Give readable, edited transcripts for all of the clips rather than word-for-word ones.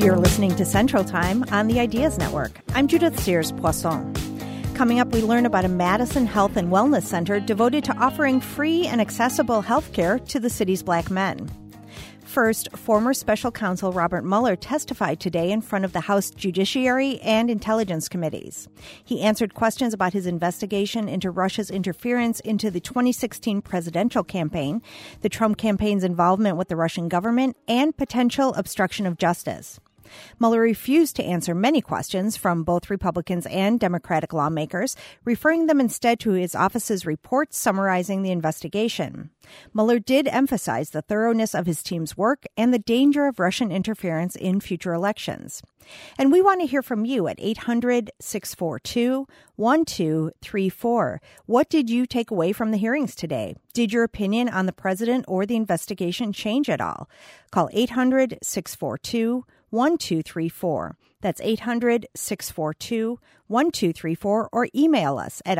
You're listening to Central Time on the Ideas Network. I'm Judith Sears-Poisson. Coming up, we learn about a Madison Health and Wellness Center devoted to offering free and accessible health care to the city's black men. First, former special counsel Robert Mueller testified today in front of the House Judiciary and Intelligence Committees. He answered questions about his investigation into Russia's interference into the 2016 presidential campaign, the Trump campaign's involvement with the Russian government, and potential obstruction of justice. Mueller refused to answer many questions from both Republicans and Democratic lawmakers, referring them instead to his office's report summarizing the investigation. Mueller did emphasize the thoroughness of his team's work and the danger of Russian interference in future elections. And we want to hear from you at 800-642-1234. What did you take away from the hearings today? Did your opinion on the president or the investigation change at all? Call 800-642-1234. 1234. That's 800-642-1234 or email us at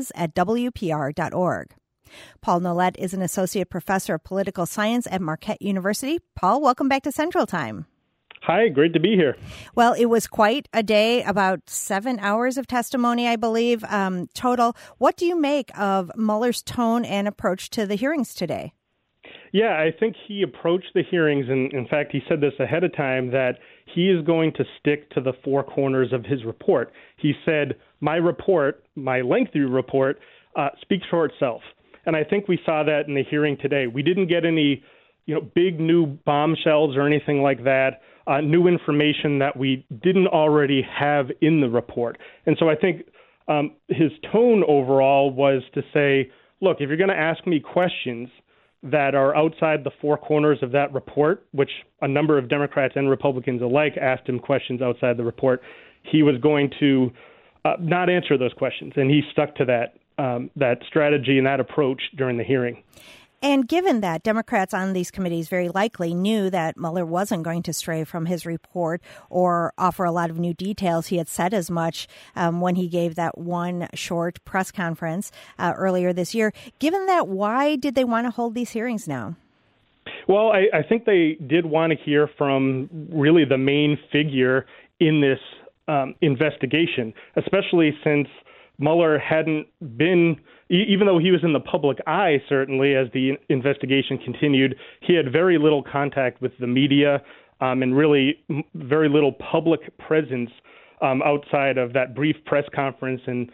ideas@wpr.org. Paul Nolet is an associate professor of political science at Marquette University. Paul, welcome back to Central Time. Hi, great to be here. Well, it was quite a day, about 7 hours of testimony, I believe, total. What do you make of Mueller's tone and approach to the hearings today? Yeah, I think he approached the hearings, and in fact, he said this ahead of time, that he is going to stick to the four corners of his report. He said, my report, my lengthy report, speaks for itself. And I think we saw that in the hearing today. We didn't get any big new bombshells or anything like that, new information that we didn't already have in the report. And so I think his tone overall was to say, look, if you're going to ask me questions that are outside the four corners of that report, which a number of Democrats and Republicans alike asked him questions outside the report, he was going to not answer those questions. And he stuck to that strategy and that approach during the hearing. And given that Democrats on these committees very likely knew that Mueller wasn't going to stray from his report or offer a lot of new details, he had said as much when he gave that one short press conference earlier this year. Given that, why did they want to hold these hearings now? Well, I think they did want to hear from really the main figure in this investigation, especially since Mueller hadn't been, even though he was in the public eye, certainly, as the investigation continued, he had very little contact with the media and really very little public presence outside of that brief press conference and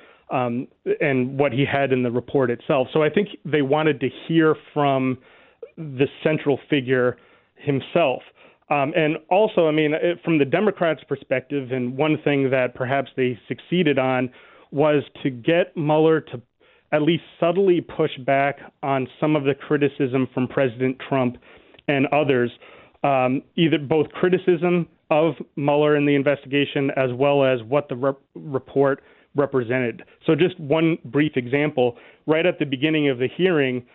what he had in the report itself. So I think they wanted to hear from the central figure himself. And also, from the Democrats' perspective, and one thing that perhaps they succeeded on was to get Mueller to at least subtly push back on some of the criticism from President Trump and others, either both criticism of Mueller in the investigation as well as what the report represented. So just one brief example, right at the beginning of the hearing,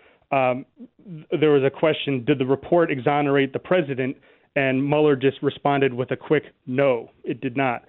there was a question, did the report exonerate the president? And Mueller just responded with a quick no, it did not.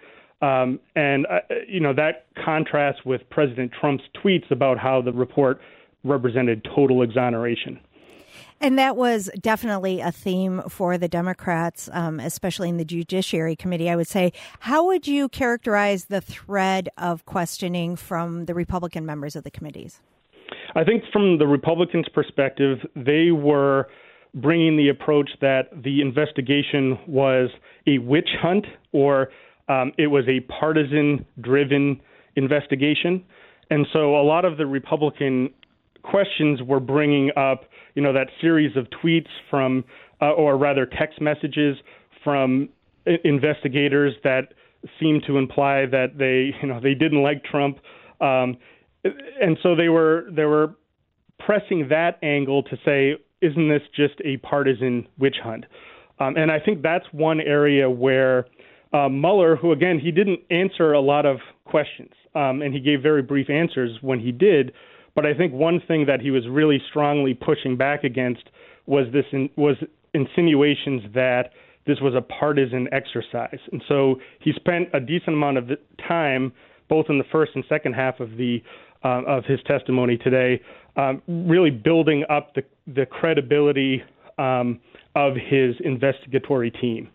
That contrasts with President Trump's tweets about how the report represented total exoneration. And that was definitely a theme for the Democrats, especially in the Judiciary Committee, I would say. How would you characterize the thread of questioning from the Republican members of the committees? I think from the Republicans' perspective, they were bringing the approach that the investigation was a witch hunt or it was a partisan-driven investigation. And so a lot of the Republican questions were bringing up, that series of tweets from, or rather text messages from investigators that seemed to imply that they didn't like Trump. And so they were pressing that angle to say, isn't this just a partisan witch hunt? And I think that's one area where Mueller, who, again, he didn't answer a lot of questions, and he gave very brief answers when he did. But I think one thing that he was really strongly pushing back against was insinuations that this was a partisan exercise. And so he spent a decent amount of time, both in the first and second half of his testimony today, really building up the credibility of his investigatory team.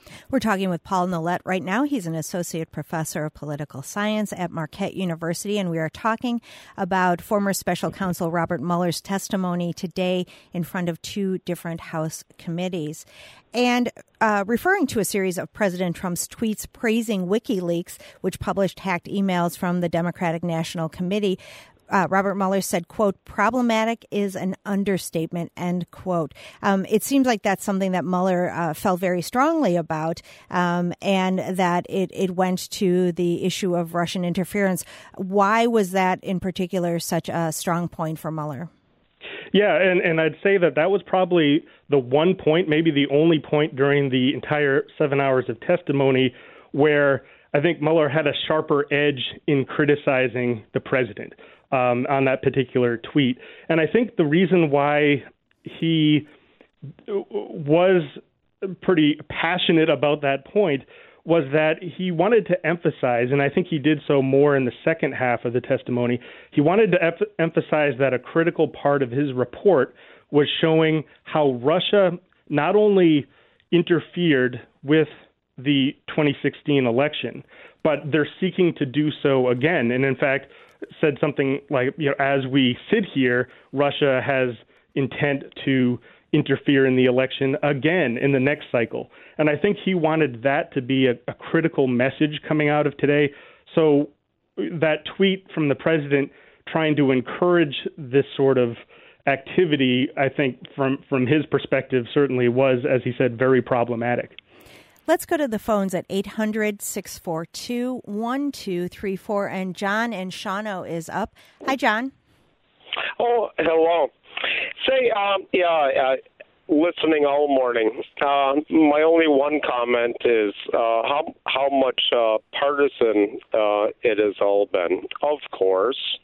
We're talking with Paul Nolet right now. He's an associate professor of political science at Marquette University, and we are talking about former special counsel Robert Mueller's testimony today in front of two different House committees. And referring to a series of President Trump's tweets praising WikiLeaks, which published hacked emails from the Democratic National Committee, Robert Mueller said, quote, "problematic is an understatement," end quote. It seems like that's something that Mueller felt very strongly about, and that it went to the issue of Russian interference. Why was that in particular such a strong point for Mueller? Yeah, and I'd say that was probably the one point, maybe the only point during the entire 7 hours of testimony where I think Mueller had a sharper edge in criticizing the president on that particular tweet. And I think the reason why he was pretty passionate about that point was that he wanted to emphasize, and I think he did so more in the second half of the testimony, he wanted to emphasize that a critical part of his report was showing how Russia not only interfered with the 2016 election, but they're seeking to do so again. And in fact, said something like, as we sit here, Russia has intent to interfere in the election again in the next cycle. And I think he wanted that to be a critical message coming out of today. So that tweet from the president trying to encourage this sort of activity, I think from his perspective, certainly was, as he said, very problematic. Let's go to the phones at 800-642-1234. And John in Shawano is up. Hi, John. Oh, hello. Say, listening all morning. My only one comment is how much partisan it has all been, of course,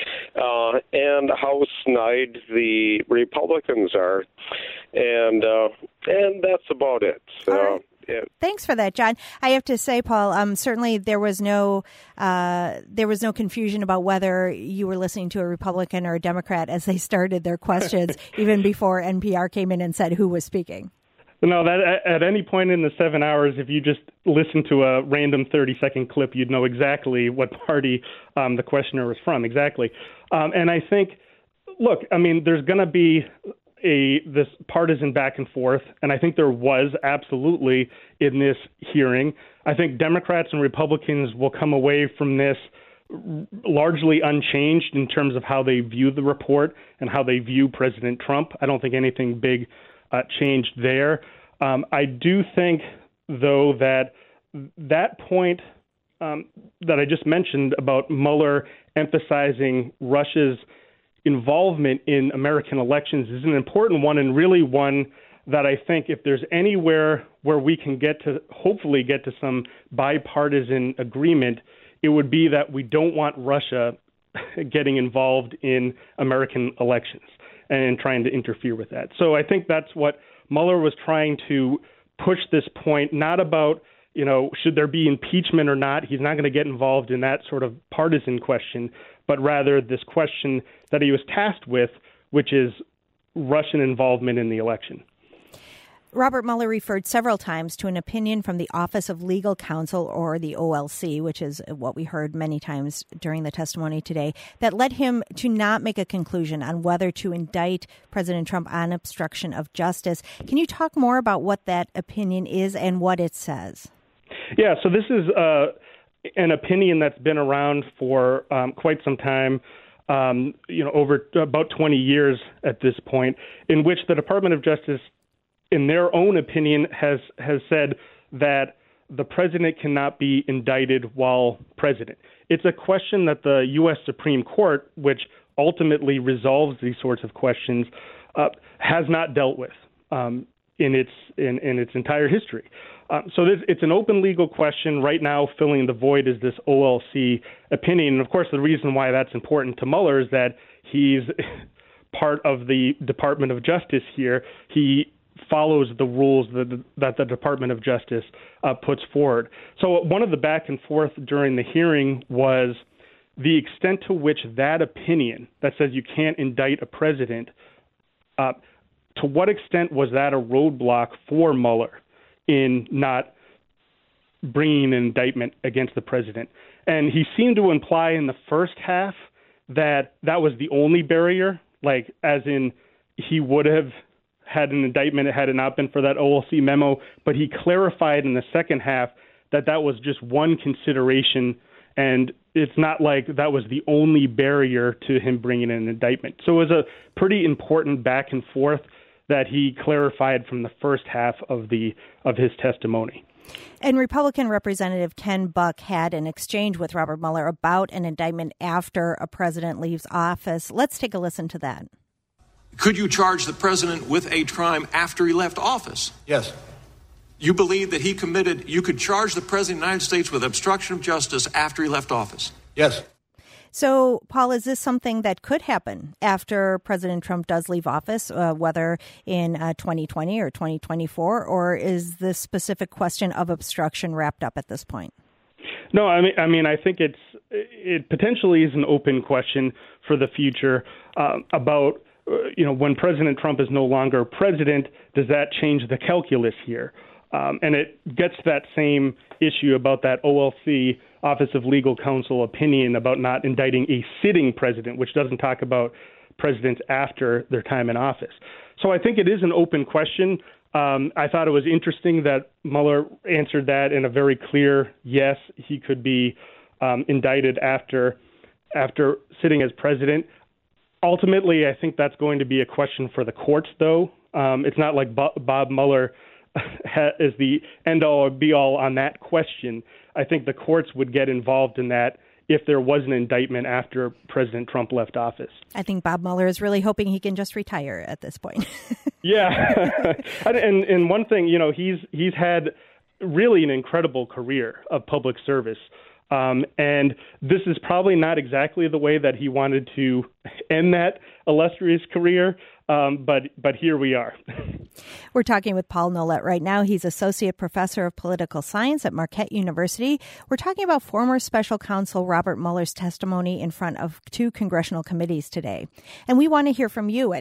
and how snide the Republicans are, and that's about it. Yeah. Thanks for that, John. I have to say, Paul, certainly there was no confusion about whether you were listening to a Republican or a Democrat as they started their questions, even before NPR came in and said who was speaking. No, that at any point in the 7 hours, if you just listen to a random 30-second clip, you'd know exactly what party the questioner was from. Exactly. And I think, look, I mean, there's going to be this partisan back and forth, and I think there was absolutely in this hearing. I think Democrats and Republicans will come away from this largely unchanged in terms of how they view the report and how they view President Trump. I don't think anything big changed there. I do think, though, that point that I just mentioned about Mueller emphasizing Russia's involvement in American elections is an important one, and really one that I think if there's anywhere where we can hopefully get to some bipartisan agreement, it would be that we don't want Russia getting involved in American elections and trying to interfere with that. So I think that's what Mueller was trying to push this point, not about, should there be impeachment or not. He's not going to get involved in that sort of partisan question, but rather this question that he was tasked with, which is Russian involvement in the election. Robert Mueller referred several times to an opinion from the Office of Legal Counsel, or the OLC, which is what we heard many times during the testimony today, that led him to not make a conclusion on whether to indict President Trump on obstruction of justice. Can you talk more about what that opinion is and what it says? Yeah, so this is an opinion that's been around for quite some time, over about 20 years at this point, in which the Department of Justice, in their own opinion, has said that the president cannot be indicted while president. It's a question that the U.S. Supreme Court, which ultimately resolves these sorts of questions, has not dealt with in its entire history. So it's an open legal question. Right now, filling the void is this OLC opinion. And of course, the reason why that's important to Mueller is that he's part of the Department of Justice here. He follows the rules that the Department of Justice puts forward. So one of the back and forth during the hearing was the extent to which that opinion that says you can't indict a president, to what extent was that a roadblock for Mueller in not bringing an indictment against the president. And he seemed to imply in the first half that was the only barrier, like as in he would have had an indictment had it not been for that OLC memo. But he clarified in the second half that was just one consideration, and it's not like that was the only barrier to him bringing an indictment. So it was a pretty important back and forth that he clarified from the first half of his testimony. And Republican Representative Ken Buck had an exchange with Robert Mueller about an indictment after a president leaves office. Let's take a listen to that. Could you charge the president with a crime after he left office? Yes. You believe that you could charge the president of the United States with obstruction of justice after he left office? Yes. So, Paul, is this something that could happen after President Trump does leave office, whether in 2020 or 2024, or is this specific question of obstruction wrapped up at this point? No, I mean, I think it potentially is an open question for the future about, when President Trump is no longer president, does that change the calculus here? And it gets to that same issue about that OLC, Office of Legal Counsel opinion about not indicting a sitting president, which doesn't talk about presidents after their time in office. So I think it is an open question. I thought it was interesting that Mueller answered that in a very clear yes, he could be indicted after sitting as president. Ultimately, I think that's going to be a question for the courts, though. It's not like Bob Mueller is the end-all or be-all on that question. I think the courts would get involved in that if there was an indictment after President Trump left office. I think Bob Mueller is really hoping he can just retire at this point. Yeah. and one thing, he's had really an incredible career of public service. And this is probably not exactly the way that he wanted to end that illustrious career, but here we are. We're talking with Paul Nolet right now. He's Associate Professor of Political Science at Marquette University. We're talking about former Special Counsel Robert Mueller's testimony in front of 2 congressional committees today. And we want to hear from you at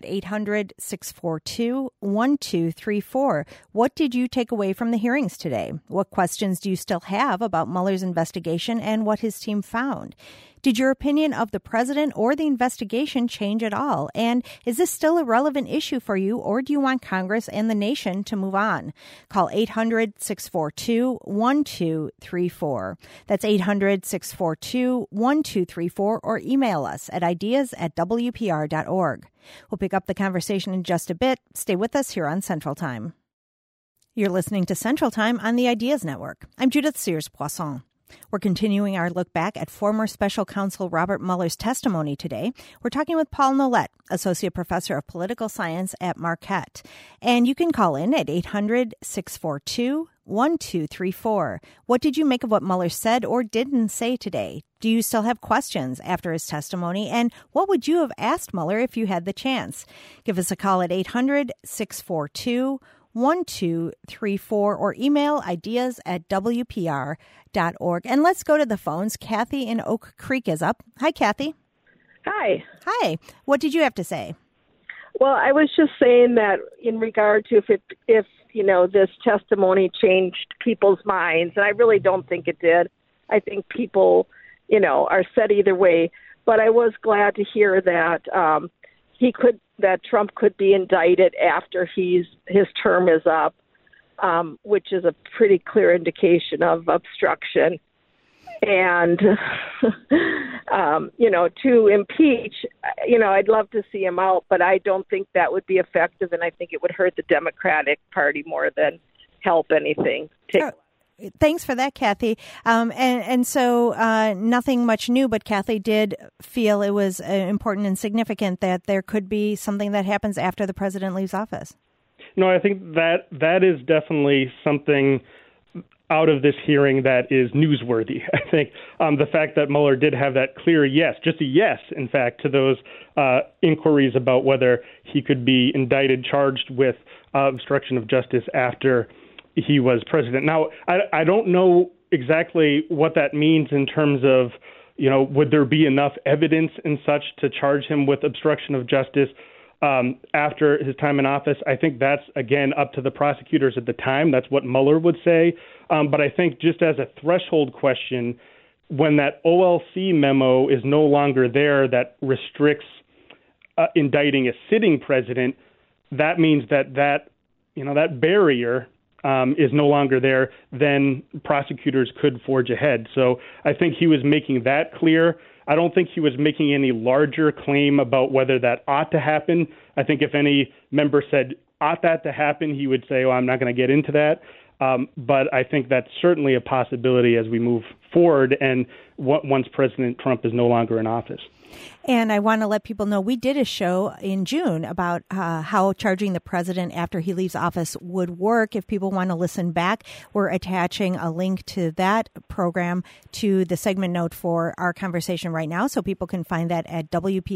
800-642-1234. What did you take away from the hearings today? What questions do you still have about Mueller's investigation and what his team found? Did your opinion of the president or the investigation change at all? And is this still a relevant issue for you, or do you want Congress and the nation to move on? Call 800-642-1234. That's 800-642-1234, or email us at ideas@wpr.org. We'll pick up the conversation in just a bit. Stay with us here on Central Time. You're listening to Central Time on the Ideas Network. I'm Judith Sears-Poisson. We're continuing our look back at former Special Counsel Robert Mueller's testimony today. We're talking with Paul Nolet, Associate Professor of Political Science at Marquette. And you can call in at 800-642-1234. What did you make of what Mueller said or didn't say today? Do you still have questions after his testimony? And what would you have asked Mueller if you had the chance? Give us a call at 800-642-1234 or email ideas@wpr.org. And let's go to the phones. Kathy in Oak Creek is up. Hi, Kathy. Hi. Hi. What did you have to say? Well, I was just saying that in regard to if this testimony changed people's minds, and I really don't think it did. I think people, are set either way. But I was glad to hear that that Trump could be indicted after his term is up, which is a pretty clear indication of obstruction. And, to impeach, I'd love to see him out, but I don't think that would be effective, and I think it would hurt the Democratic Party more than help anything. Thanks for that, Kathy. And so nothing much new, but Kathy did feel it was important and significant that there could be something that happens after the president leaves office. No, I think that is definitely something out of this hearing that is newsworthy. I think the fact that Mueller did have that clear yes, just a yes, in fact, to those inquiries about whether he could be indicted, charged with obstruction of justice after he was president. Now, I don't know exactly what that means in terms of, would there be enough evidence and such to charge him with obstruction of justice? after his time in office. I think that's, again, up to the prosecutors at the time. That's what Mueller would say. But I think just as a threshold question, when that OLC memo is no longer there that restricts indicting a sitting president, that means that barrier is no longer there, then prosecutors could forge ahead. So I think he was making that clear. I don't think he was making any larger claim about whether that ought to happen. I think if any member said, ought that to happen, he would say, I'm not going to get into that. But I think that's certainly a possibility as we move forward and once President Trump is no longer in office. And I want to let people know we did a show in June about how charging the president after he leaves office would work. If people want to listen back, we're attaching a link to that program to the segment note for our conversation right now. So people can find that at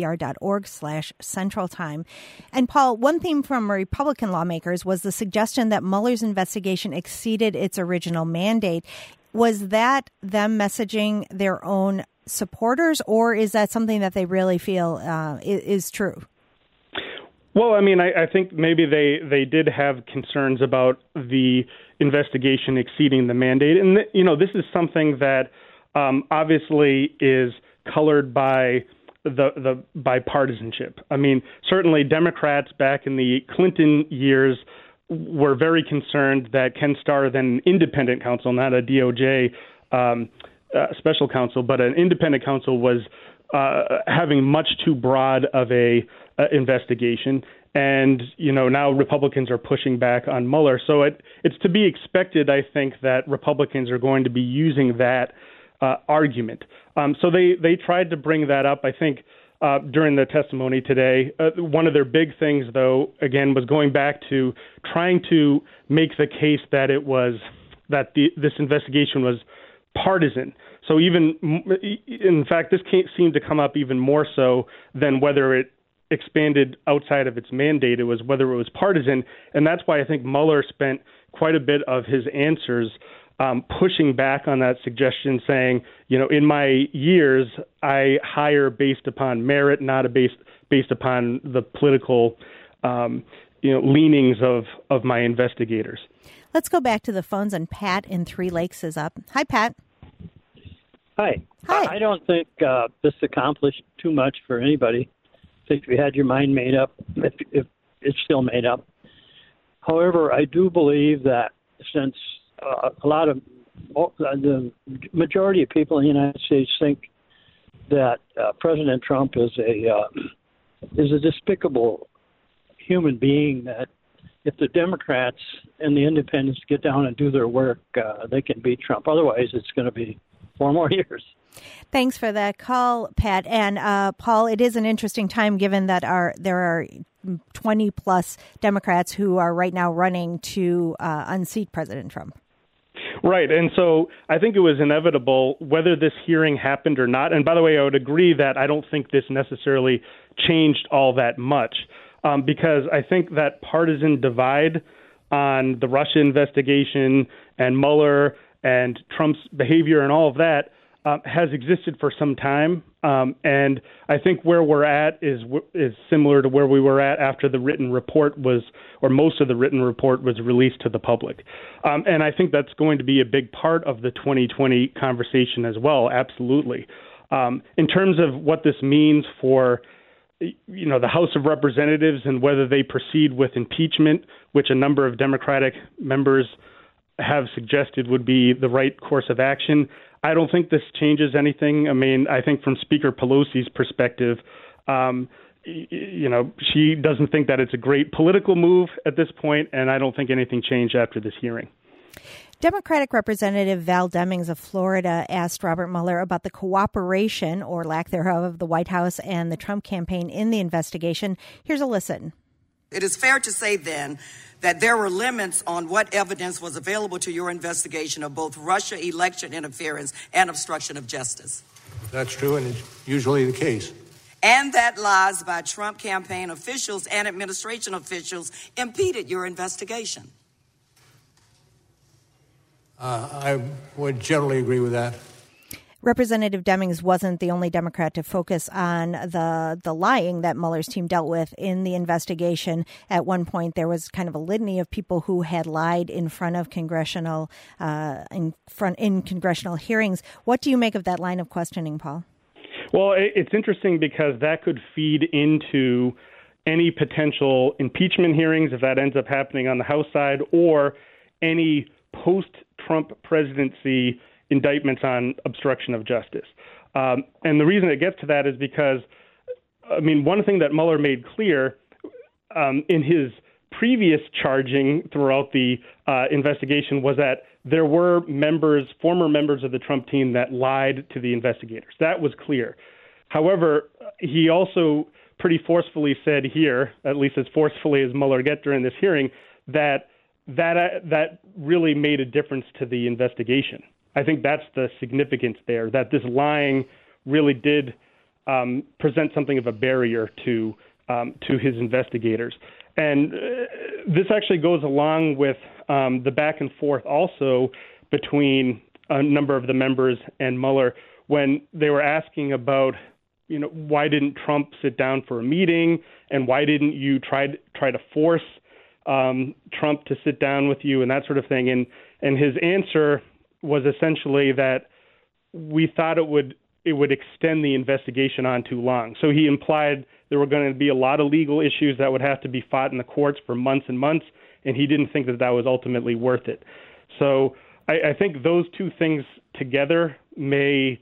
WPR.org/Central Time. And Paul, one theme from Republican lawmakers was the suggestion that Mueller's investigation exceeded its original mandate. Was that them messaging their own supporters, or is that something that they really feel is true? Well, I mean, I think maybe they did have concerns about the investigation exceeding the mandate. And, this is something that obviously is colored by the bipartisanship. I mean, certainly Democrats back in the Clinton years were very concerned that Ken Starr, then independent counsel, not a DOJ special counsel, but an independent counsel, was having much too broad of a investigation. And, now Republicans are pushing back on Mueller. So it's to be expected, I think, that Republicans are going to be using that argument. So they tried to bring that up, I think, during the testimony today. One of their big things, though, again, was going back to trying to make the case that this investigation was partisan. So in fact, this seemed to come up even more so than whether it expanded outside of its mandate. It was whether it was partisan. And that's why I think Mueller spent quite a bit of his answers pushing back on that suggestion, saying, in my years, I hire based upon merit, not based upon the political, leanings of my investigators. Let's go back to the phones, and Pat in Three Lakes is up. Hi, Pat. Hi. Hi. I don't think this accomplished too much for anybody. I think if you had your mind made up, if it's still made up. However, I do believe that since the majority of people in the United States think that President Trump is a despicable human being, that if the Democrats and the independents get down and do their work, they can beat Trump. Otherwise, it's going to be 4 more years. Thanks for that call, Pat. And Paul, it is an interesting time given that there are 20 plus Democrats who are right now running to unseat President Trump. Right. And so I think it was inevitable whether this hearing happened or not. And by the way, I would agree that I don't think this necessarily changed all that much because I think that partisan divide on the Russia investigation and Mueller and Trump's behavior and all of that has existed for some time. And I think where we're at is similar to where we were at after the written report was, or most of the written report was released to the public. And I think that's going to be a big part of the 2020 conversation as well. Absolutely. In terms of what this means for, the House of Representatives and whether they proceed with impeachment, which a number of Democratic members have suggested would be the right course of action, I don't think this changes anything. I mean, I think from Speaker Pelosi's perspective, she doesn't think that it's a great political move at this point, and I don't think anything changed after this hearing. Democratic Representative Val Demings of Florida asked Robert Mueller about the cooperation or lack thereof of the White House and the Trump campaign in the investigation. Here's a listen. It is fair to say then that there were limits on what evidence was available to your investigation of both Russia election interference and obstruction of justice. That's true, and it's usually the case. And that lies by Trump campaign officials and administration officials impeded your investigation. I would generally agree with that. Representative Demings wasn't the only Democrat to focus on the lying that Mueller's team dealt with in the investigation. At one point, there was kind of a litany of people who had lied in front of congressional congressional hearings. What do you make of that line of questioning, Paul? Well, it's interesting because that could feed into any potential impeachment hearings if that ends up happening on the House side, or any post-Trump presidency indictments on obstruction of justice. And the reason it gets to that is because, one thing that Mueller made clear in his previous charging throughout the investigation was that there were former members of the Trump team that lied to the investigators. That was clear. However, he also pretty forcefully said here, at least as forcefully as Mueller get during this hearing, that really made a difference to the investigation. I think that's the significance there, that this lying really did present something of a barrier to his investigators. And this actually goes along with the back and forth also between a number of the members and Mueller when they were asking about, why didn't Trump sit down for a meeting, and why didn't you try to force Trump to sit down with you and that sort of thing. And his answer was essentially that we thought it would extend the investigation on too long. So he implied there were going to be a lot of legal issues that would have to be fought in the courts for months and months, and he didn't think that was ultimately worth it. So I think those two things together may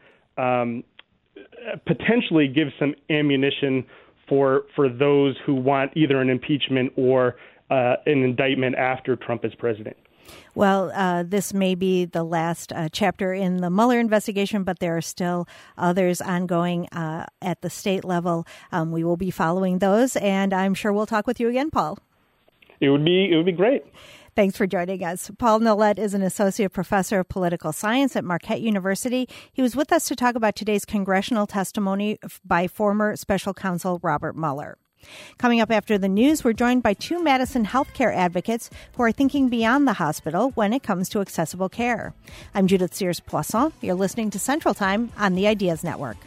potentially give some ammunition for those who want either an impeachment or an indictment after Trump is president. Well, this may be the last chapter in the Mueller investigation, but there are still others ongoing at the state level. We will be following those, and I'm sure we'll talk with you again, Paul. It would be great. Thanks for joining us. Paul Nolet is an associate professor of political science at Marquette University. He was with us to talk about today's congressional testimony by former special counsel Robert Mueller. Coming up after the news, we're joined by two Madison healthcare advocates who are thinking beyond the hospital when it comes to accessible care. I'm Judith Sears-Poisson. You're listening to Central Time on the Ideas Network.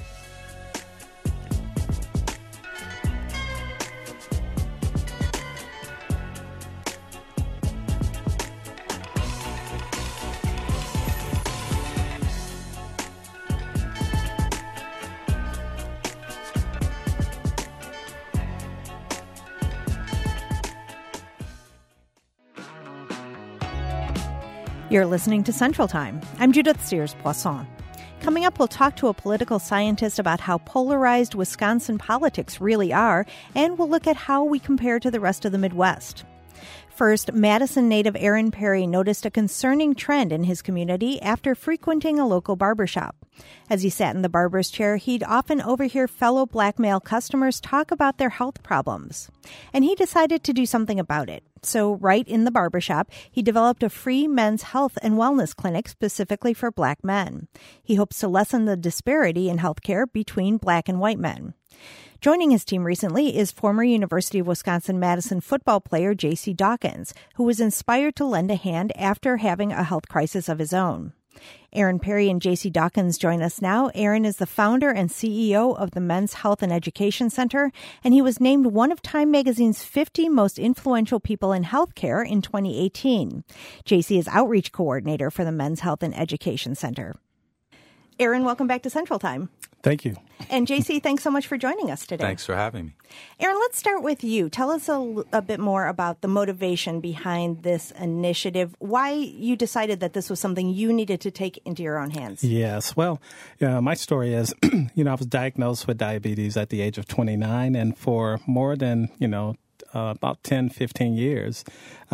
You're listening to Central Time. I'm Judith Sears-Poisson. Coming up, we'll talk to a political scientist about how polarized Wisconsin politics really are, and we'll look at how we compare to the rest of the Midwest. First, Madison native Aaron Perry noticed a concerning trend in his community after frequenting a local barbershop. As he sat in the barber's chair, he'd often overhear fellow black male customers talk about their health problems. And he decided to do something about it. So right in the barbershop, he developed a free men's health and wellness clinic specifically for black men. He hopes to lessen the disparity in healthcare between black and white men. Joining his team recently is former University of Wisconsin-Madison football player J.C. Dawkins, who was inspired to lend a hand after having a health crisis of his own. Aaron Perry and J.C. Dawkins join us now. Aaron is the founder and CEO of the Men's Health and Education Center, and he was named one of Time Magazine's 50 most influential people in healthcare in 2018. J.C. is outreach coordinator for the Men's Health and Education Center. Aaron, welcome back to Central Time. Thank you. And J.C., thanks so much for joining us today. Thanks for having me. Aaron, let's start with you. Tell us a bit more about the motivation behind this initiative, why you decided that this was something you needed to take into your own hands. Yes. Well, my story is, I was diagnosed with diabetes at the age of 29, and for more than, about 10, 15 years,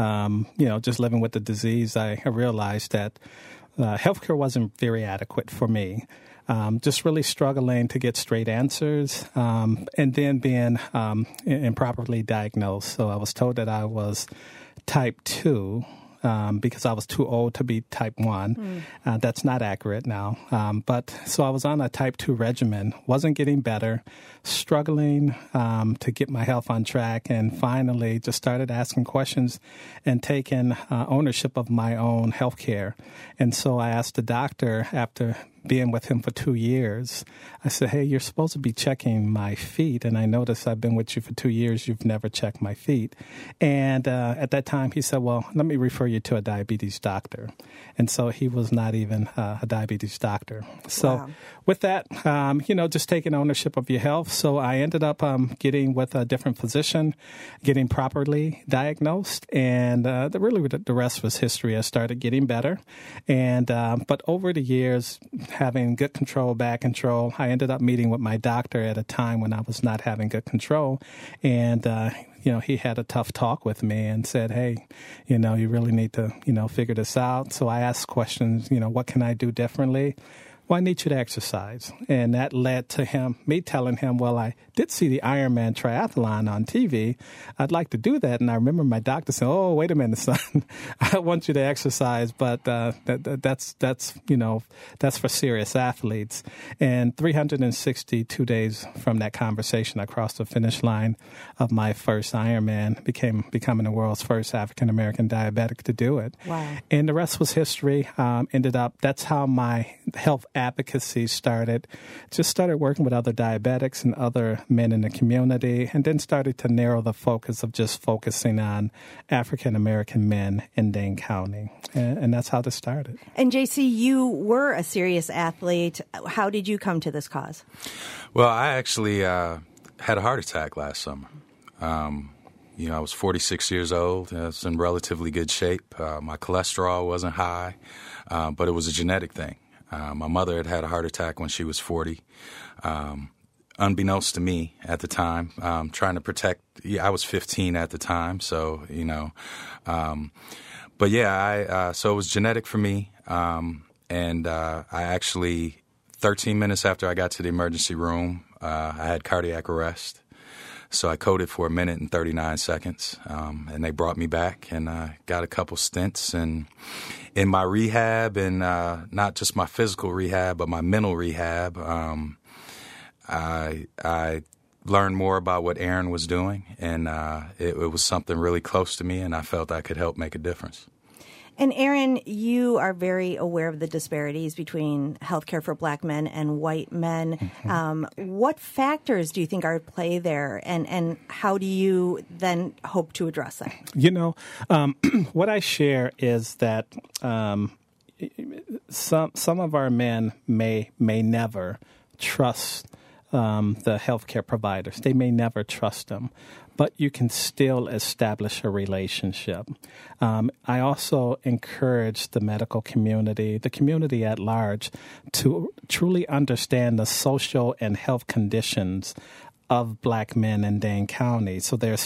just living with the disease, I realized that healthcare wasn't very adequate for me. Just really struggling to get straight answers, and then being improperly diagnosed. So I was told that I was type 2 because I was too old to be type 1. That's not accurate now. But so I was on a type 2 regimen, wasn't getting better, struggling to get my health on track, and finally just started asking questions and taking ownership of my own health care. And so I asked the doctor after being with him for 2 years, I said, hey, you're supposed to be checking my feet. And I noticed I've been with you for 2 years. You've never checked my feet. And at that time, he said, well, let me refer you to a diabetes doctor. And so he was not even a diabetes doctor. So with that, just taking ownership of your health. So I ended up getting with a different physician, getting properly diagnosed. And the rest was history. I started getting better. And but over the years, having good control, bad control, I ended up meeting with my doctor at a time when I was not having good control. And he had a tough talk with me and said, hey, you really need to, figure this out. So I asked questions, what can I do differently? Well, I need you to exercise. And that led to me telling him, well, I did see the Ironman triathlon on TV. I'd like to do that. And I remember my doctor saying, oh, wait a minute, son. I want you to exercise, but that's for serious athletes. And 362 days from that conversation, I crossed the finish line of my first Ironman, becoming the world's first African-American diabetic to do it. Wow. And the rest was history. That's how my health advocacy started. Just started working with other diabetics and other men in the community, and then started to narrow the focus of just focusing on African-American men in Dane County. And that's how this started. And JC, you were a serious athlete. How did you come to this cause? Well, I actually had a heart attack last summer. I was 46 years old. I was in relatively good shape. My cholesterol wasn't high, but it was a genetic thing. My mother had a heart attack when she was 40, unbeknownst to me at the time, trying to protect. I was 15 at the time, so, but yeah, so it was genetic for me. And I actually, 13 minutes after I got to the emergency room, I had cardiac arrest. So I coded for 1 minute and 39 seconds, and they brought me back, and I got a couple stints. And in my rehab, and not just my physical rehab, but my mental rehab, I learned more about what Aaron was doing, and it was something really close to me, and I felt I could help make a difference. And Aaron, you are very aware of the disparities between healthcare for Black men and white men. Mm-hmm. What factors do you think are at play there, and how do you then hope to address that? What I share is that some of our men may never trust the healthcare providers. They may never trust them, but you can still establish a relationship. I also encourage the medical community, the community at large, to truly understand the social and health conditions of Black men in Dane County. So there's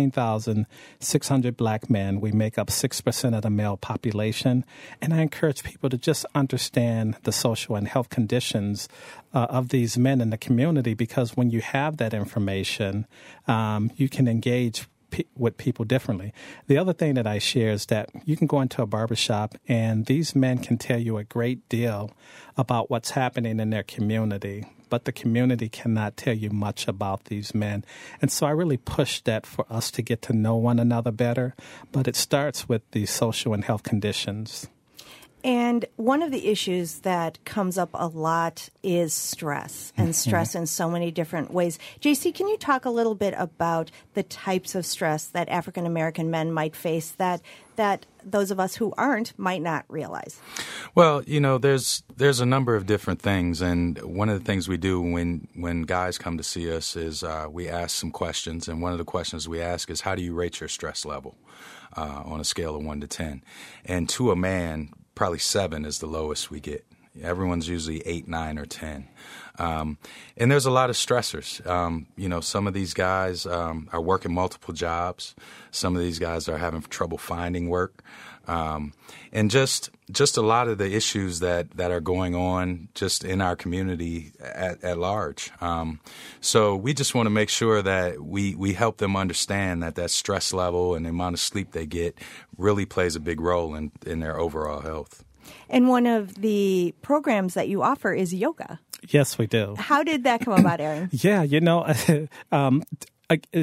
15,600 Black men. We make up 6% of the male population. And I encourage people to just understand the social and health conditions of these men in the community, because when you have that information, you can engage with people differently. The other thing that I share is that you can go into a barbershop and these men can tell you a great deal about what's happening in their community, but the community cannot tell you much about these men. And so I really push that for us to get to know one another better, but it starts with the social and health conditions. And one of the issues that comes up a lot is stress, and stress in so many different ways. JC, can you talk a little bit about the types of stress that African-American men might face that those of us who aren't might not realize? Well, there's a number of different things, and one of the things we do when guys come to see us is we ask some questions, and one of the questions we ask is, how do you rate your stress level on a scale of 1 to 10? And to a man, probably 7 is the lowest we get. Everyone's usually 8, 9, or 10. And there's a lot of stressors. Some of these guys are working multiple jobs. Some of these guys are having trouble finding work. And just a lot of the issues that are going on just in our community at large. So we just want to make sure that we help them understand that stress level and the amount of sleep they get really plays a big role in their overall health. And one of the programs that you offer is yoga. Yes, we do. How did that come about, Aaron? Yeah, it's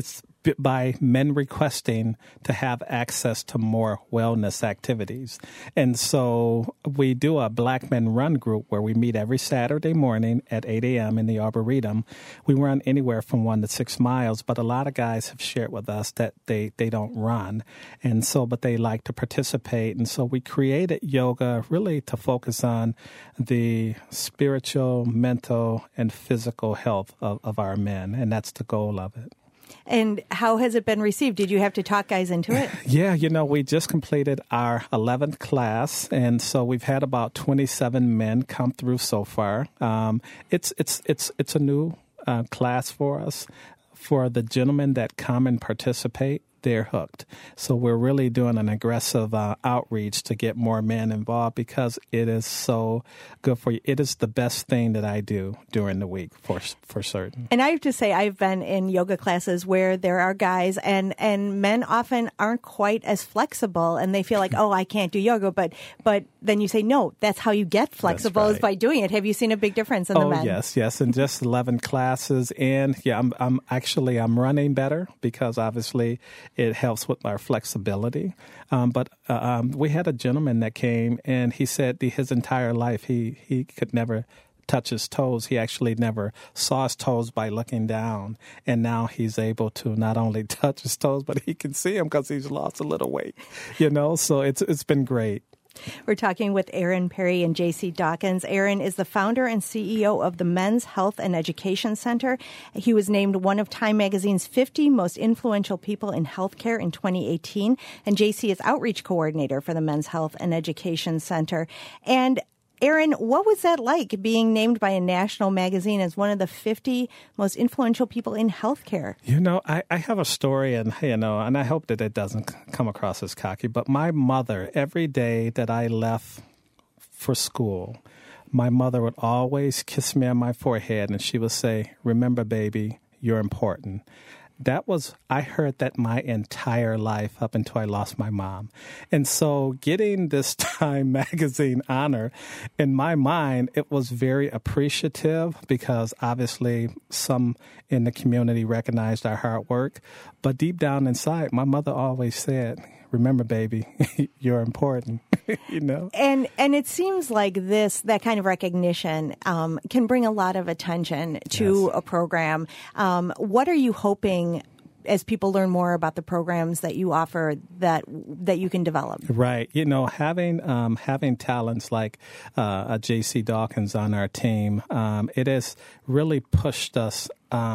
by men requesting to have access to more wellness activities. And so we do a Black Men Run group where we meet every Saturday morning at 8 a.m. in the Arboretum. We run anywhere from 1 to 6 miles, but a lot of guys have shared with us that they don't run. And so, but they like to participate. And so we created yoga really to focus on the spiritual, mental, and physical health of our men. And that's the goal of it. And how has it been received? Did you have to talk guys into it? Yeah, we just completed our 11th class, and so we've had about 27 men come through so far. It's a new class for us. For the gentlemen that come and participate, they're hooked. So we're really doing an aggressive outreach to get more men involved because it is so good for you. It is the best thing that I do during the week for certain. And I have to say, I've been in yoga classes where there are guys and men often aren't quite as flexible and they feel like, oh, I can't do yoga. But then you say, no, that's how you get flexible is by doing it. Have you seen a big difference in the men? Oh, yes. And just 11 classes. And yeah, I'm running better because obviously it helps with our flexibility. But we had a gentleman that came, and he said his entire life he could never touch his toes. He actually never saw his toes by looking down. And now he's able to not only touch his toes, but he can see them because he's lost a little weight. So it's been great. We're talking with Aaron Perry and J.C. Dawkins. Aaron is the founder and CEO of the Men's Health and Education Center. He was named one of Time Magazine's 50 most influential people in healthcare in 2018. And J.C. is outreach coordinator for the Men's Health and Education Center. And Aaron, what was that like being named by a national magazine as one of the 50 most influential people in healthcare? I have a story, and I hope that it doesn't come across as cocky, but my mother, every day that I left for school, my mother would always kiss me on my forehead, and she would say, "Remember, baby, you're important." I heard that my entire life up until I lost my mom. And so getting this Time Magazine honor, in my mind, it was very appreciative because obviously some in the community recognized our hard work. But deep down inside, my mother always said, "Remember, baby, you're important." And it seems like that kind of recognition can bring a lot of attention to a program. What are you hoping, as people learn more about the programs that you offer, that you can develop? Right. Having talents like J.C. Dawkins on our team, it has really pushed us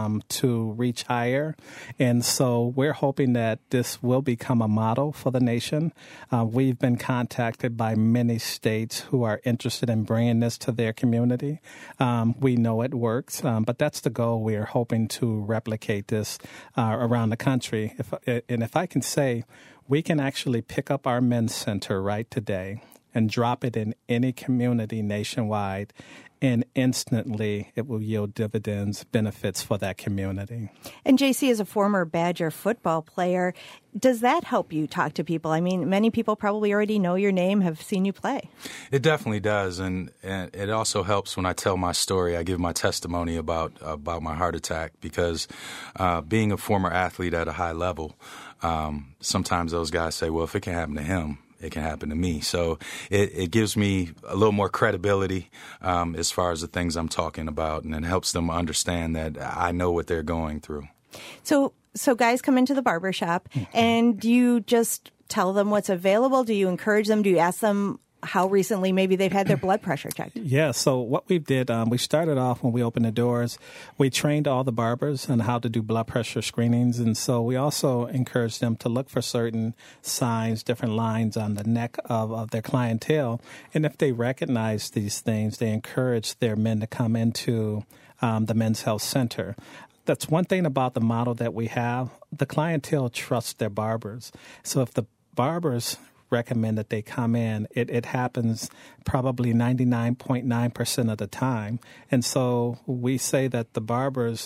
to reach higher. And so we're hoping that this will become a model for the nation. We've been contacted by many states who are interested in bringing this to their community. We know it works, but that's the goal. We are hoping to replicate this around the country. If I can say, we can actually pick up our men's center right today and drop it in any community nationwide, and instantly it will yield dividends, benefits for that community. And JC is a former Badger football player. Does that help you talk to people? I mean, many people probably already know your name, have seen you play. It definitely does, and it also helps when I tell my story. I give my testimony about my heart attack because being a former athlete at a high level, sometimes those guys say, well, if it can happen to him, it can happen to me. So it gives me a little more credibility as far as the things I'm talking about, and it helps them understand that I know what they're going through. So guys come into the barbershop, and do you just tell them what's available? Do you encourage them? Do you ask them how recently maybe they've had their blood pressure checked? Yeah, so what we did, we started off when we opened the doors. We trained all the barbers on how to do blood pressure screenings, and so we also encouraged them to look for certain signs, different lines on the neck of their clientele. And if they recognize these things, they encourage their men to come into the Men's Health Center. That's one thing about the model that we have. The clientele trusts their barbers. So if the barbers recommend that they come in, it happens probably 99.9% of the time. And so we say that the barbers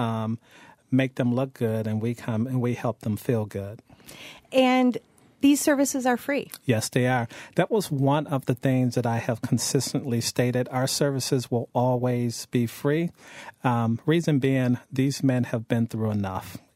make them look good, and we come and we help them feel good. And these services are free. Yes, they are. That was one of the things that I have consistently stated. Our services will always be free. Reason being, these men have been through enough.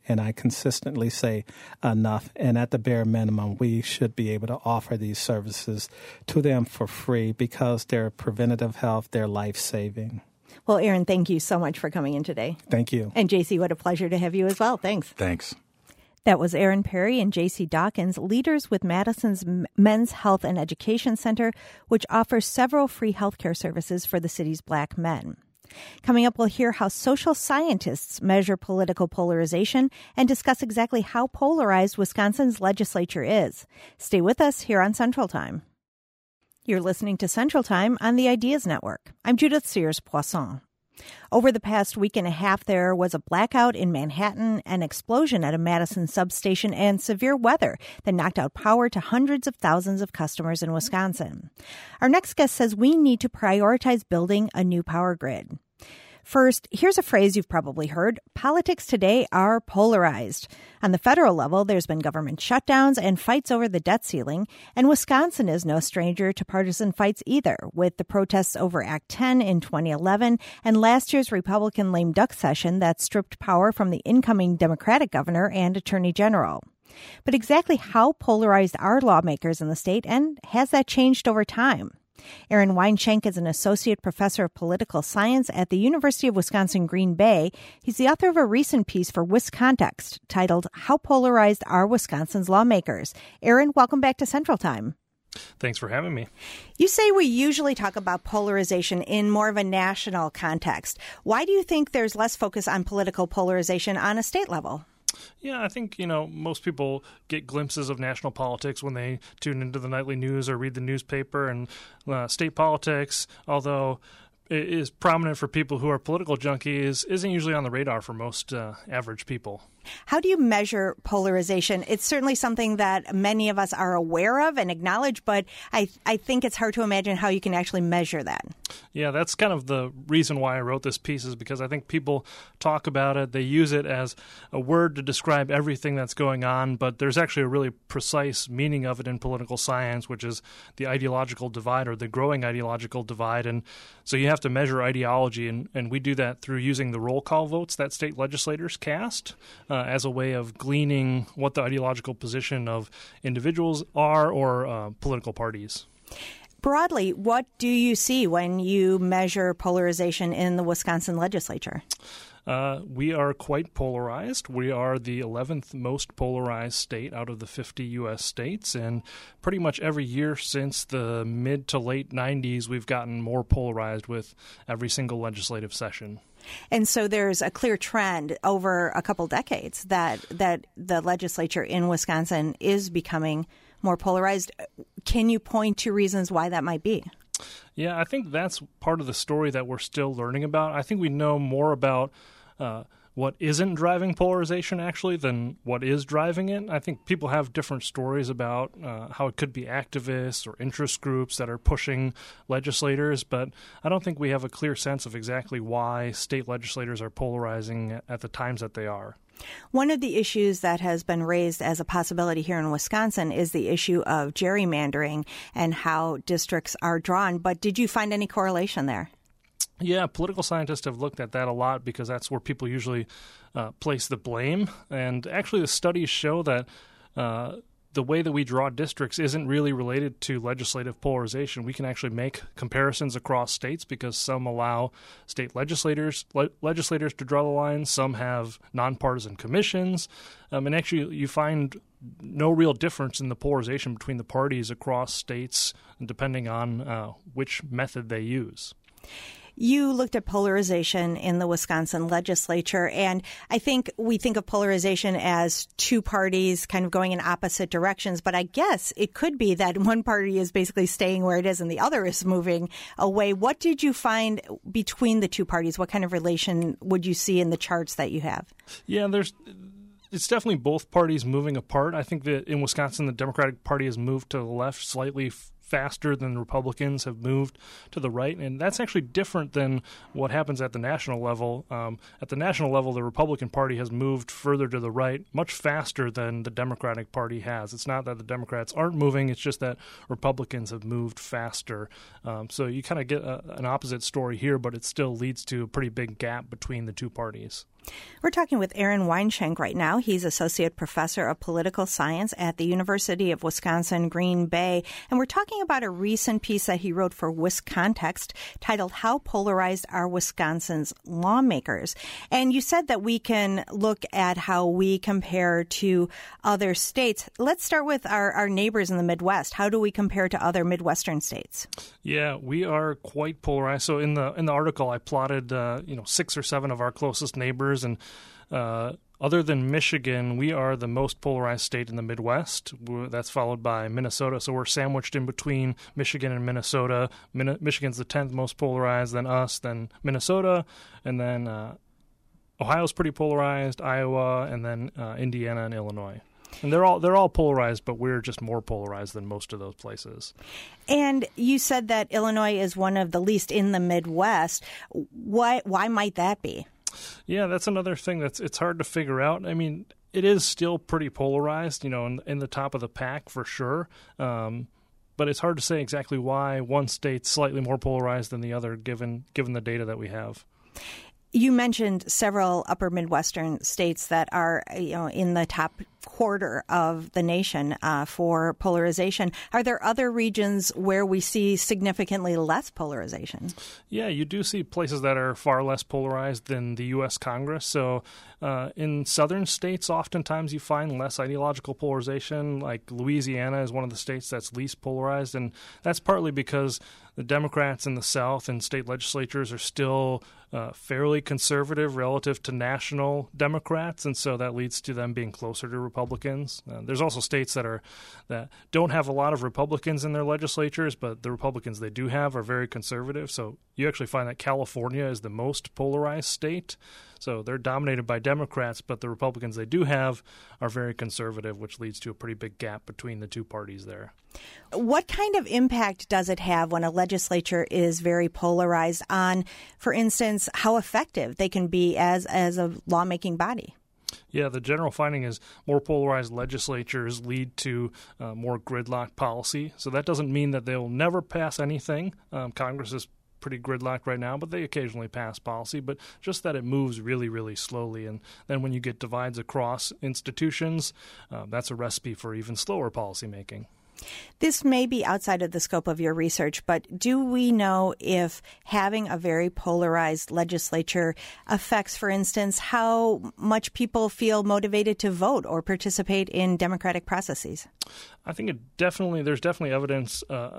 And I consistently say enough. And at the bare minimum, we should be able to offer these services to them for free because they're preventative health, they're life-saving. Well, Aaron, thank you so much for coming in today. Thank you. And JC, what a pleasure to have you as well. Thanks. Thanks. That was Aaron Perry and JC Dawkins, leaders with Madison's Men's Health and Education Center, which offers several free healthcare services for the city's Black men. Coming up, we'll hear how social scientists measure political polarization and discuss exactly how polarized Wisconsin's legislature is. Stay with us here on Central Time. You're listening to Central Time on the Ideas Network. I'm Judith Sears-Poisson. Over the past week and a half, there was a blackout in Manhattan, an explosion at a Madison substation, and severe weather that knocked out power to hundreds of thousands of customers in Wisconsin. Our next guest says we need to prioritize building a new power grid. First, here's a phrase you've probably heard. Politics today are polarized. On the federal level, there's been government shutdowns and fights over the debt ceiling, and Wisconsin is no stranger to partisan fights either, with the protests over Act 10 in 2011 and last year's Republican lame duck session that stripped power from the incoming Democratic governor and attorney general. But exactly how polarized are lawmakers in the state, and has that changed over time? Aaron Weinschenk is an associate professor of political science at the University of Wisconsin-Green Bay. He's the author of a recent piece for WisContext titled, How Polarized Are Wisconsin's Lawmakers? Aaron, welcome back to Central Time. Thanks for having me. You say we usually talk about polarization in more of a national context. Why do you think there's less focus on political polarization on a state level? Yeah, I think, most people get glimpses of national politics when they tune into the nightly news or read the newspaper, and state politics, although it is prominent for people who are political junkies, isn't usually on the radar for most average people. How do you measure polarization? It's certainly something that many of us are aware of and acknowledge, but I think it's hard to imagine how you can actually measure that. Yeah, that's kind of the reason why I wrote this piece, is because I think people talk about it, they use it as a word to describe everything that's going on, but there's actually a really precise meaning of it in political science, which is the ideological divide, or the growing ideological divide. And so you have to measure ideology, and we do that through using the roll call votes that state legislators cast as a way of gleaning what the ideological position of individuals are, or political parties. Broadly, what do you see when you measure polarization in the Wisconsin legislature? We are quite polarized. We are the 11th most polarized state out of the 50 U.S. states, and pretty much every year since the mid to late 90s, we've gotten more polarized with every single legislative session. And so there's a clear trend over a couple decades that the legislature in Wisconsin is becoming more polarized. Can you point to reasons why that might be? Yeah, I think that's part of the story that we're still learning about. I think we know more about what isn't driving polarization, actually, than what is driving it. I think people have different stories about how it could be activists or interest groups that are pushing legislators, but I don't think we have a clear sense of exactly why state legislators are polarizing at the times that they are. One of the issues that has been raised as a possibility here in Wisconsin is the issue of gerrymandering and how districts are drawn. But did you find any correlation there? Yeah, political scientists have looked at that a lot because that's where people usually place the blame. And actually the studies show that the way that we draw districts isn't really related to legislative polarization. We can actually make comparisons across states because some allow state legislators to draw the lines. Some have nonpartisan commissions. And actually you find no real difference in the polarization between the parties across states depending on which method they use. You looked at polarization in the Wisconsin legislature, and I think we think of polarization as two parties kind of going in opposite directions, but I guess it could be that one party is basically staying where it is and the other is moving away. What did you find between the two parties? What kind of relation would you see in the charts that you have? Yeah, it's definitely both parties moving apart. I think that in Wisconsin, the Democratic Party has moved to the left slightly faster than Republicans have moved to the right, and that's actually different than what happens at the national level. At the national level, the Republican Party has moved further to the right much faster than the Democratic Party has. It's not that the Democrats aren't moving, it's just that Republicans have moved faster. So you kind of get an opposite story here, but it still leads to a pretty big gap between the two parties. We're talking with Aaron Weinschenk right now. He's Associate Professor of Political Science at the University of Wisconsin, Green Bay. And we're talking about a recent piece that he wrote for WisContext titled How Polarized Are Wisconsin's Lawmakers? And you said that we can look at how we compare to other states. Let's start with our neighbors in the Midwest. How do we compare to other Midwestern states? Yeah, we are quite polarized. So in the article, I plotted 6 or 7 of our closest neighbors, and other than Michigan, we are the most polarized state in the Midwest. That's followed by Minnesota. So we're sandwiched in between Michigan and Minnesota. Michigan's the 10th most polarized, then us, then Minnesota, and then Ohio's pretty polarized, Iowa, and then Indiana and Illinois. And they're all polarized, but we're just more polarized than most of those places. And you said that Illinois is one of the least in the Midwest. Why might that be? Yeah, that's another thing it's hard to figure out. I mean, it is still pretty polarized, in the top of the pack for sure. But it's hard to say exactly why one state's slightly more polarized than the other, given the data that we have. You mentioned several upper Midwestern states that are, in the top quarter of the nation for polarization. Are there other regions where we see significantly less polarization? Yeah, you do see places that are far less polarized than the U.S. Congress. So in southern states, oftentimes you find less ideological polarization. Like Louisiana is one of the states that's least polarized, and that's partly because the Democrats in the South and state legislatures are still fairly conservative relative to national Democrats, and so that leads to them being closer to Republicans. There's also states that don't have a lot of Republicans in their legislatures, but the Republicans they do have are very conservative. So you actually find that California is the most polarized state. So they're dominated by Democrats, but the Republicans they do have are very conservative, which leads to a pretty big gap between the two parties there. What kind of impact does it have when a legislature is very polarized on, for instance, how effective they can be as a lawmaking body? Yeah, the general finding is more polarized legislatures lead to more gridlock policy. So that doesn't mean that they'll never pass anything. Congress is pretty gridlocked right now, but they occasionally pass policy, but just that it moves really, really slowly. And then when you get divides across institutions, that's a recipe for even slower policymaking. This may be outside of the scope of your research, but do we know if having a very polarized legislature affects, for instance, how much people feel motivated to vote or participate in democratic processes? I think there's definitely evidence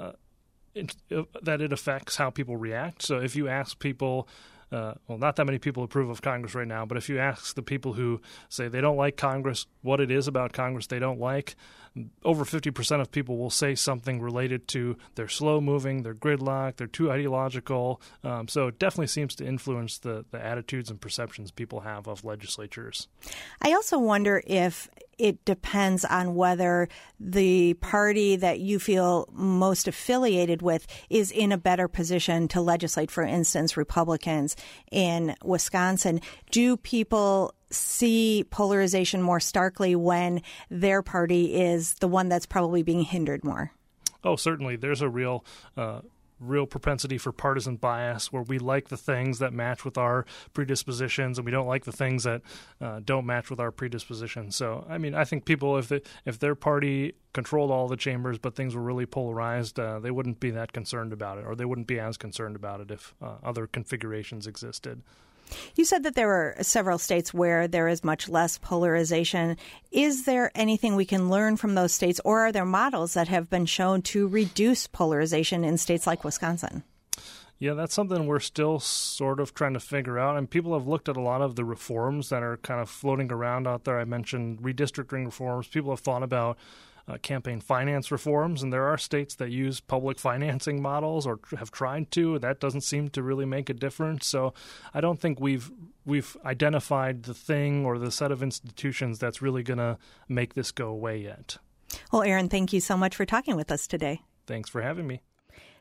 that it affects how people react. So if you ask people, not that many people approve of Congress right now, but if you ask the people who say they don't like Congress, what it is about Congress they don't like, over 50% of people will say something related to they're slow-moving, they're gridlocked, they're too ideological. So it definitely seems to influence the attitudes and perceptions people have of legislatures. I also wonder if it depends on whether the party that you feel most affiliated with is in a better position to legislate. For instance, Republicans in Wisconsin. Do people see polarization more starkly when their party is the one that's probably being hindered more? Oh, certainly. There's a real propensity for partisan bias where we like the things that match with our predispositions and we don't like the things that don't match with our predispositions. So, I mean, I think people, if their party controlled all the chambers but things were really polarized, they wouldn't be that concerned about it, or they wouldn't be as concerned about it if other configurations existed. You said that there were several states where there is much less polarization. Is there anything we can learn from those states, or are there models that have been shown to reduce polarization in states like Wisconsin? Yeah, that's something we're still sort of trying to figure out. And people have looked at a lot of the reforms that are kind of floating around out there. I mentioned redistricting reforms. People have thought about campaign finance reforms, and there are states that use public financing models or have tried to. That doesn't seem to really make a difference. So I don't think we've identified the thing or the set of institutions that's really going to make this go away yet. Well, Aaron, thank you so much for talking with us today. Thanks for having me.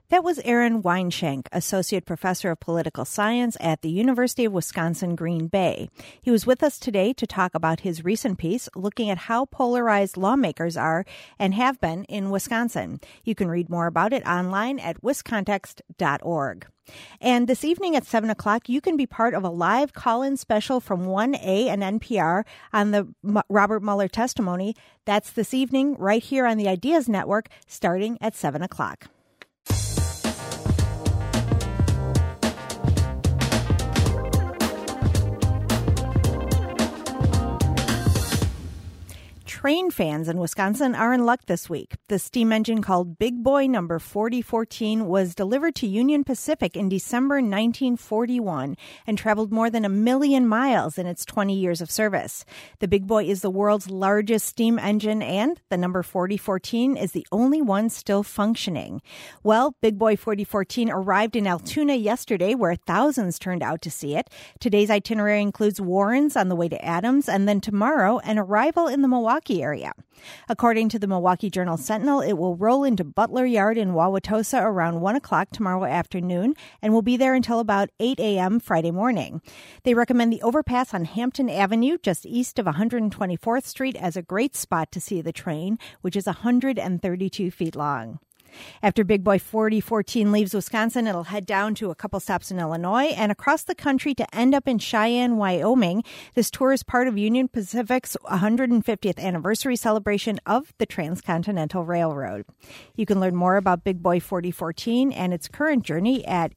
That was Aaron Weinshank, Associate Professor of Political Science at the University of Wisconsin-Green Bay. He was with us today to talk about his recent piece looking at how polarized lawmakers are and have been in Wisconsin. You can read more about it online at wiscontext.org. And this evening at 7 o'clock, you can be part of a live call-in special from 1A and NPR on the Robert Mueller testimony. That's this evening right here on the Ideas Network starting at 7 o'clock. Train fans in Wisconsin are in luck this week. The steam engine called Big Boy number 4014 was delivered to Union Pacific in December 1941 and traveled more than 1 million miles in its 20 years of service. The Big Boy is the world's largest steam engine, and the number 4014 is the only one still functioning. Well, Big Boy 4014 arrived in Altoona yesterday, where thousands turned out to see it. Today's itinerary includes Warrens on the way to Adams, and then tomorrow, an arrival in the Milwaukee area. According to the Milwaukee Journal-Sentinel, it will roll into Butler Yard in Wauwatosa around 1 o'clock tomorrow afternoon and will be there until about 8 a.m. Friday morning. They recommend the overpass on Hampton Avenue, just east of 124th Street, as a great spot to see the train, which is 132 feet long. After Big Boy 4014 leaves Wisconsin, it'll head down to a couple stops in Illinois and across the country to end up in Cheyenne, Wyoming. This tour is part of Union Pacific's 150th anniversary celebration of the Transcontinental Railroad. You can learn more about Big Boy 4014 and its current journey at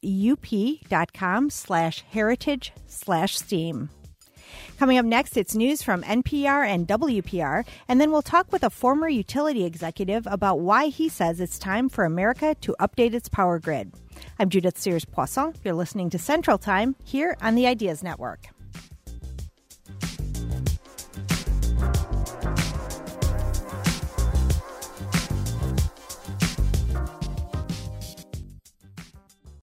up.com/heritage/steam. Coming up next, it's news from NPR and WPR, and then we'll talk with a former utility executive about why he says it's time for America to update its power grid. I'm Judith Sears-Poisson. You're listening to Central Time here on the Ideas Network.